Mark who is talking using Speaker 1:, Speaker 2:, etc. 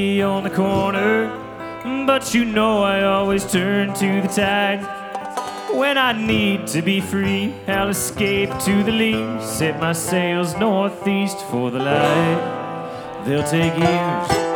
Speaker 1: me on the corner, but you know I always turn to the tide. When I need to be free, I'll escape to the lee, set my sails northeast for the light. They'll take years